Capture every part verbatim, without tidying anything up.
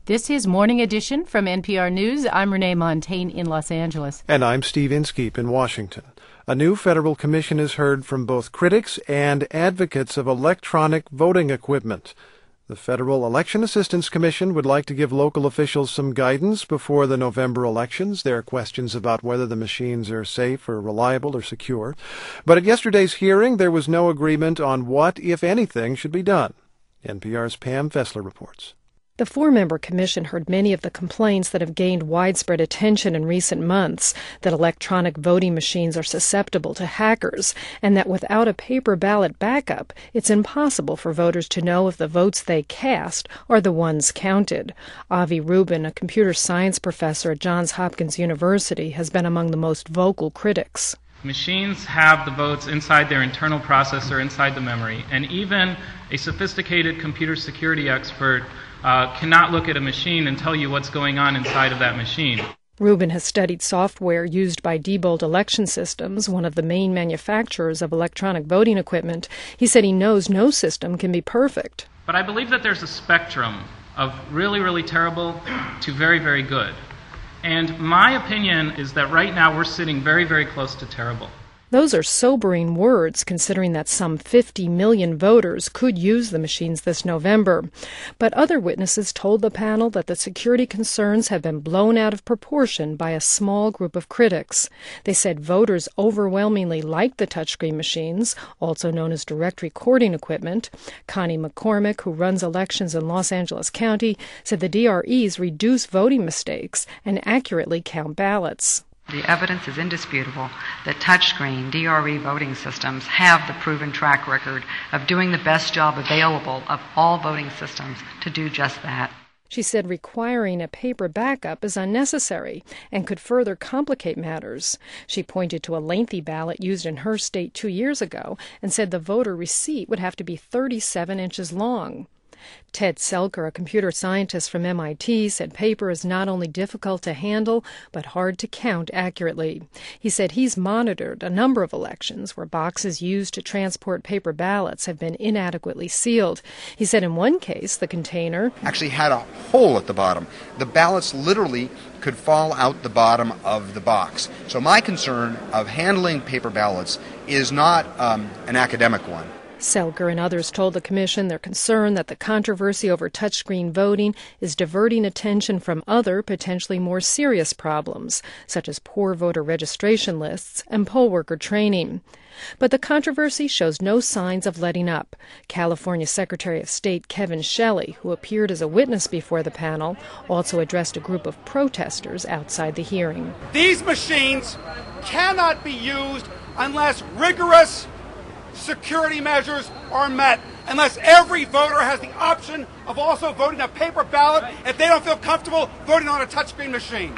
This is Morning Edition from N P R News. I'm Renee Montaigne in Los Angeles. And I'm Steve Inskeep in Washington. A new federal commission has heard from both critics and advocates of electronic voting equipment. The Federal Election Assistance Commission would like to give local officials some guidance before the November elections. There are questions about whether the machines are safe or reliable or secure. But at yesterday's hearing, there was no agreement on what, if anything, should be done. N P R's Pam Fessler reports. The four-member commission heard many of the complaints that have gained widespread attention in recent months, that electronic voting machines are susceptible to hackers, and that without a paper ballot backup, it's impossible for voters to know if the votes they cast are the ones counted. Avi Rubin, a computer science professor at Johns Hopkins University, has been among the most vocal critics. Machines have the votes inside their internal processor, inside the memory, and even a sophisticated computer security expert Uh, cannot look at a machine and tell you what's going on inside of that machine. Rubin has studied software used by Diebold Election Systems, one of the main manufacturers of electronic voting equipment. He said he knows no system can be perfect. But I believe that there's a spectrum of really, really terrible to very, very good. And my opinion is that right now we're sitting very, very close to terrible. Those are sobering words, considering that some fifty million voters could use the machines this November. But other witnesses told the panel that the security concerns have been blown out of proportion by a small group of critics. They said voters overwhelmingly like the touchscreen machines, also known as direct recording equipment. Connie McCormick, who runs elections in Los Angeles County, said the D R Es reduce voting mistakes and accurately count ballots. The evidence is indisputable that touchscreen D R E voting systems have the proven track record of doing the best job available of all voting systems to do just that. She said requiring a paper backup is unnecessary and could further complicate matters. She pointed to a lengthy ballot used in her state two years ago and said the voter receipt would have to be thirty-seven inches long. Ted Selker, a computer scientist from M I T, said paper is not only difficult to handle, but hard to count accurately. He said he's monitored a number of elections where boxes used to transport paper ballots have been inadequately sealed. He said in one case, the container actually had a hole at the bottom. The ballots literally could fall out the bottom of the box. So my concern of handling paper ballots is not um, an academic one. Selker and others told the commission they're concerned that the controversy over touchscreen voting is diverting attention from other, potentially more serious problems, such as poor voter registration lists and poll worker training. But the controversy shows no signs of letting up. California Secretary of State Kevin Shelley, who appeared as a witness before the panel, also addressed a group of protesters outside the hearing. These machines cannot be used unless rigorous security measures are met, unless every voter has the option of also voting a paper ballot if they don't feel comfortable voting on a touchscreen machine.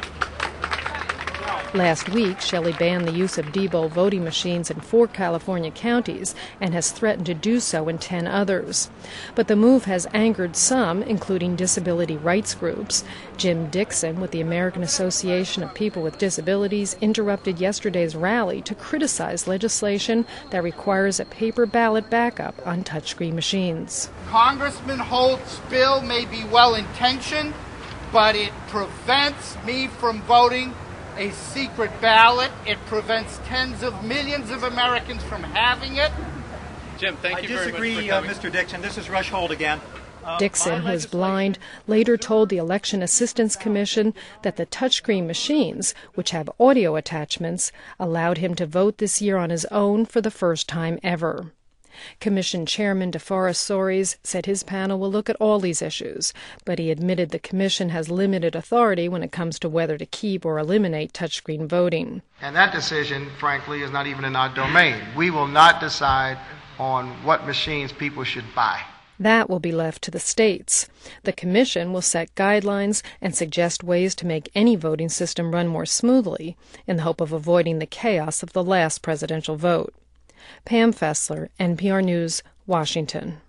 Last week, Shelley banned the use of Diebold voting machines in four California counties and has threatened to do so in ten others. But the move has angered some, including disability rights groups. Jim Dixon, with the American Association of People with Disabilities, interrupted yesterday's rally to criticize legislation that requires a paper ballot backup on touchscreen machines. Congressman Holt's bill may be well-intentioned, but it prevents me from voting a secret ballot. It prevents tens of millions of Americans from having it. Jim, thank you very much for coming. I disagree, uh, Mister Dixon. This is Rush Holt again. Uh, Dixon, who is blind, later told the Election Assistance Commission that the touchscreen machines, which have audio attachments, allowed him to vote this year on his own for the first time ever. Commission Chairman DeForest Soares said his panel will look at all these issues, but he admitted the commission has limited authority when it comes to whether to keep or eliminate touchscreen voting. And that decision, frankly, is not even in our domain. We will not decide on what machines people should buy. That will be left to the states. The commission will set guidelines and suggest ways to make any voting system run more smoothly in the hope of avoiding the chaos of the last presidential vote. Pam Fessler, N P R News, Washington.